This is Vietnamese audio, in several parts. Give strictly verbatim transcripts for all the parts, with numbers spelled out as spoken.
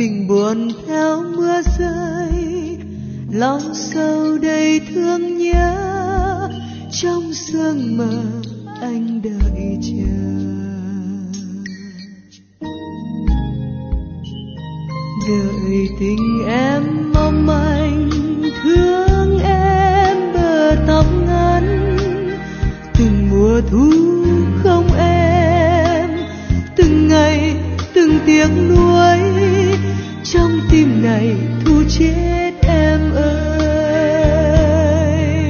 tình buồn theo mưa rơi, lòng sâu đầy thương nhớ, trong sương mờ anh đợi chờ. Đợi tình em mong manh, thương em bờ tóc ngắn, từng mùa thu không em, từng ngày từng tiếc nuối, trong tim này thu chết em ơi.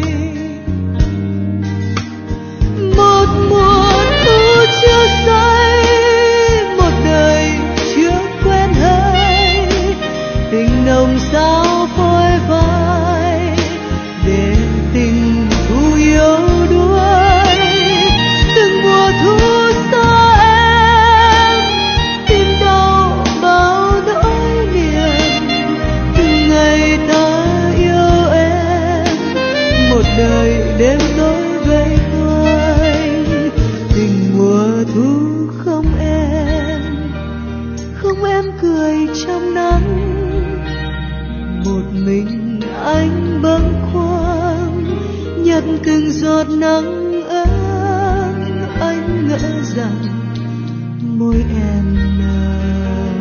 Một mùa thu chưa say, một đời chưa quen hơi, tình nồng sao phôi phai để tình thu yêu đuối. Từng mùa thu xa em, tim đau bao nỗi niềm, từng ngày ta yêu em, một đời đêm tối vây quanh. Tình mùa thu không em, không em cười trong nắng, một mình anh bâng khuâng nhặt từng giọt nắng ấm. Anh ngỡ rằng môi em nồng,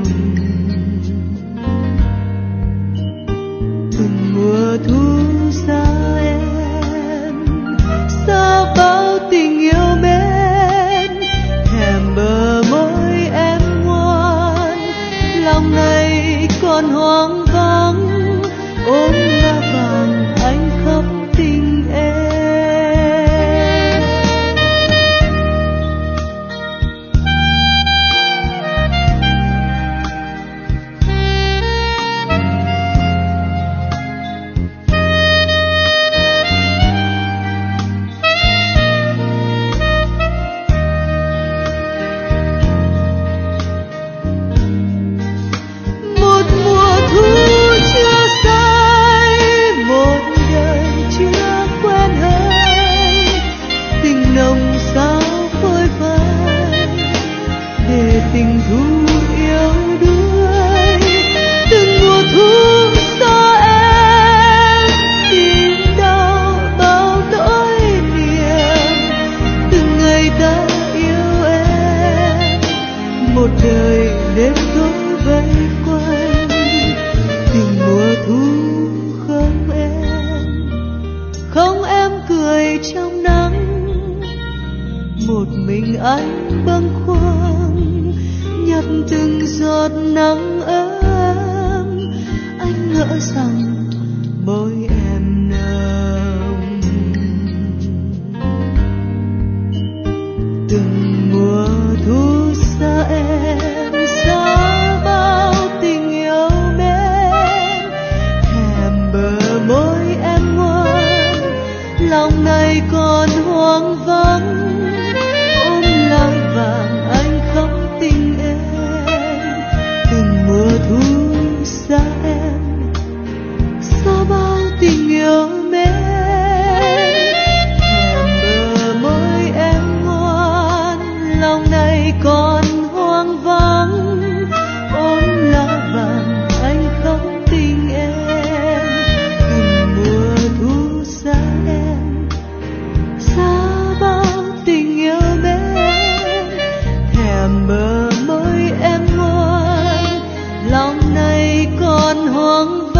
từng mùa thu xa em, xa bao tình yêu mến, thèm bờ môi em ngoan, lòng này còn hoang vắng, ôm lá vàng anh khóc tình em. Một mùa thu chưa say, một đời chưa quen hơi, tình nồng sao phôi phai để tình thu yêu đuối. Từng mùa thu xa em, tim đau bao nỗi niềm, từng ngày ta yêu em, một đời đêm tối vây quanh. Tình mùa thu không em, không em cười trong nắng, một mình anh bâng khuâng nhặt từng giọt nắng ấm. Anh ngỡ rằng môi em nồng, từng mùa thu xa em, xa bao tình yêu mến, thèm bờ môi em ngoan, lòng này còn hoang vắng, ôm lá vàng anh khóc tình em. Từng mùa thu xa em, xa bao tình yêu mến, thèm bờ môi em ngoan, lòng này còn hoang vắng, ôm lá vàng anh khóc tình em. Từng mùa thu xa em, xa bao tình yêu mến, thèm bờ môi em ngoan, lòng này còn hoang